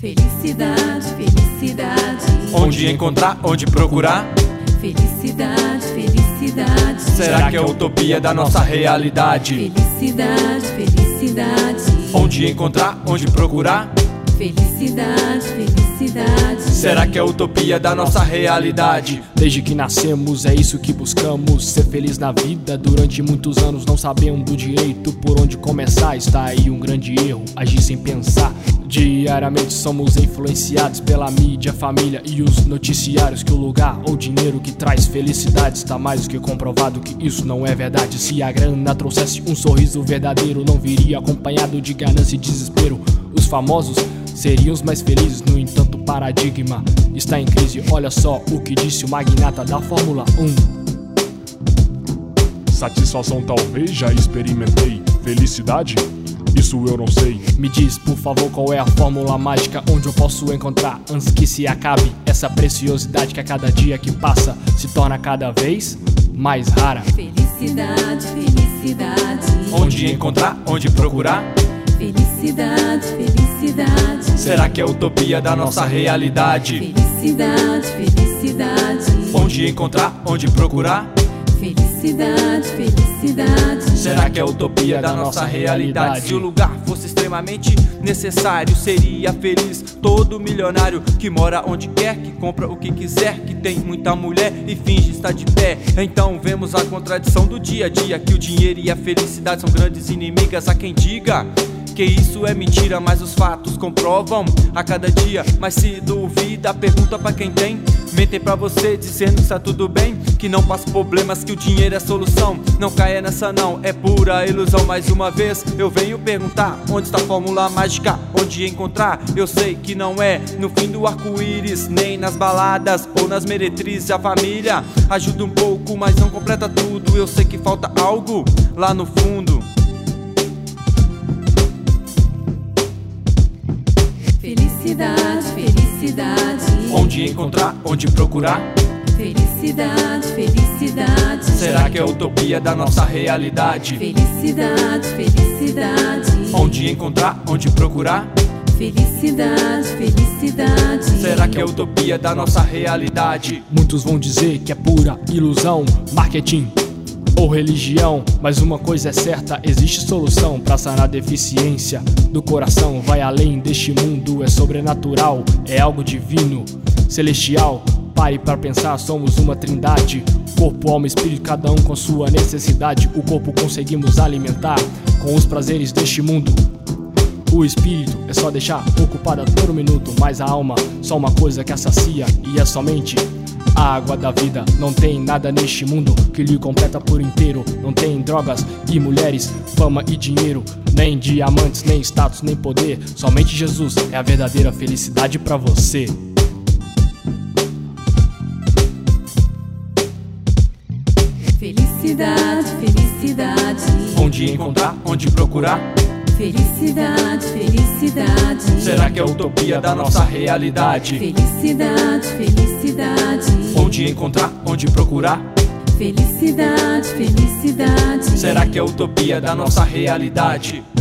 Felicidade, felicidade. Onde encontrar, onde procurar? Felicidade, felicidade. Será que é utopia da nossa realidade? Felicidade, felicidade. Onde encontrar, onde procurar? Felicidade, felicidade. Será que é utopia da nossa realidade? Desde que nascemos é isso que buscamos, ser feliz na vida. Durante muitos anos não sabendo direito por onde começar. Está aí um grande erro, agir sem pensar. Diariamente somos influenciados pela mídia, família e os noticiários, que o lugar ou dinheiro que traz felicidade está mais do que comprovado que isso não é verdade. Se a grana trouxesse um sorriso verdadeiro, não viria acompanhado de ganância e desespero. Os famosos seriam os mais felizes, no entanto o paradigma está em crise. Olha só o que disse o magnata da Fórmula 1. Satisfação talvez já experimentei, felicidade? Isso eu não sei. Me diz, por favor, qual é a fórmula mágica onde eu posso encontrar antes que se acabe essa preciosidade que a cada dia que passa se torna cada vez mais rara. Felicidade, felicidade. Onde encontrar, onde procurar? Felicidade, felicidade. Será que é utopia da nossa realidade? Felicidade, felicidade. Onde encontrar, onde procurar? Felicidade, felicidade. Será que é utopia da nossa realidade? Se o lugar fosse extremamente necessário, seria feliz todo milionário que mora onde quer, que compra o que quiser, que tem muita mulher e finge estar de pé. Então vemos a contradição do dia a dia, que o dinheiro e a felicidade são grandes inimigas. Há quem diga que isso é mentira, mas os fatos comprovam a cada dia. Mas se duvida, pergunta pra quem tem. Mentem pra você dizendo que está tudo bem, que não passa problemas, que o dinheiro é a solução. Não caia nessa não, é pura ilusão. Mais uma vez eu venho perguntar, onde está a fórmula mágica? Onde encontrar? Eu sei que não é no fim do arco-íris, nem nas baladas ou nas meretrizes. A família ajuda um pouco, mas não completa tudo. Eu sei que falta algo lá no fundo. Felicidade, felicidade. Onde encontrar, onde procurar? Felicidade, felicidade. Será que é utopia da nossa realidade? Felicidade, felicidade. Onde encontrar, onde procurar? Felicidade, felicidade. Será que é utopia da nossa realidade? Muitos vão dizer que é pura ilusão, marketing ou religião, mas uma coisa é certa, existe solução pra sanar a deficiência do coração. Vai além deste mundo, é sobrenatural, é algo divino, celestial. Pare pra pensar, somos uma trindade, corpo, alma e espírito, cada um com sua necessidade. O corpo conseguimos alimentar com os prazeres deste mundo. O espírito é só deixar ocupada por um minuto, mas a alma só uma coisa que a sacia, e é somente a água da vida. Não tem nada neste mundo que lhe completa por inteiro. Não tem drogas e mulheres, fama e dinheiro, nem diamantes, nem status, nem poder. Somente Jesus é a verdadeira felicidade pra você. Felicidade, felicidade. Onde encontrar, onde procurar? Felicidade, felicidade. Será que é utopia da nossa realidade? Felicidade, felicidade. Onde encontrar, onde procurar? Felicidade, felicidade. Será que é utopia da nossa realidade?